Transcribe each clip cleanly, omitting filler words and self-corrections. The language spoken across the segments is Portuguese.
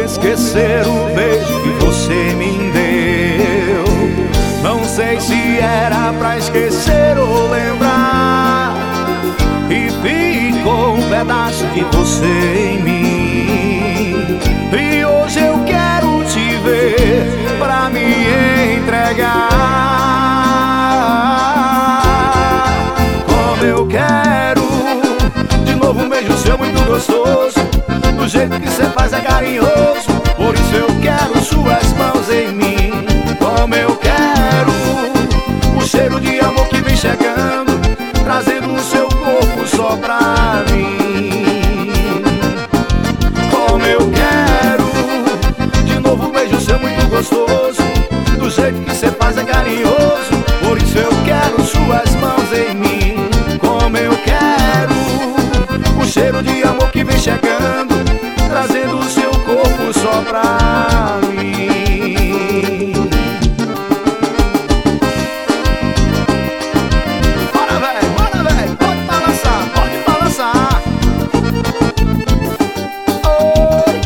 esquecer o beijo que você me deu? Não sei se era pra esquecer ou lembrar, e ficou um pedaço de você em mim. E hoje eu quero te ver pra me entregar. Como eu quero de novo um beijo seu muito gostoso, do jeito que cê faz é carinhoso. Por isso eu quero suas mãos em mim. Como eu quero o cheiro de amor que vem chegando, trazendo o seu corpo só pra mim. Como eu quero de novo um beijo seu muito gostoso, do jeito que cê faz é carinhoso. Por isso eu quero suas mãos em mim. Como eu quero o cheiro de amor que vem chegando, trazendo o seu corpo só pra mim. Bora, véi, pode balançar, pode balançar. Oi.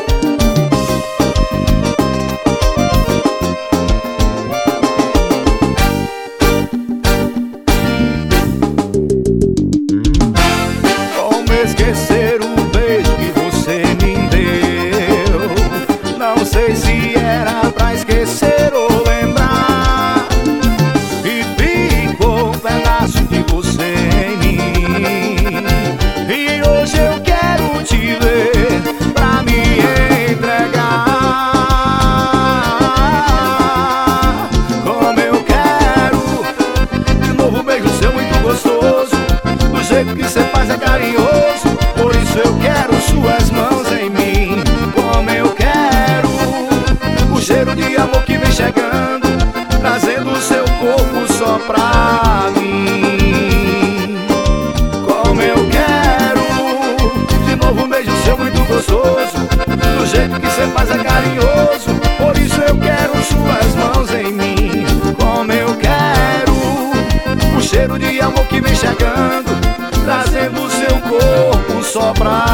Como esquecer o beijo que você me deu? Não sei se era pra esquecer ou lembrar, e ficou um pedaço de você em mim. E hoje eu quero te ver pra me entregar. Como eu quero de novo um beijo seu muito gostoso, do jeito que cê faz é carinhoso. Por isso eu quero suas mãos em mim. Como eu quero o cheiro de amor que vem chegando, trazendo o seu corpo só pra mim. Como eu quero de novo um beijo seu muito gostoso, do jeito que cê faz é carinhoso. Por isso eu quero suas mãos em mim. Como eu quero o cheiro de amor que vem chegando, trazendo o seu corpo só pra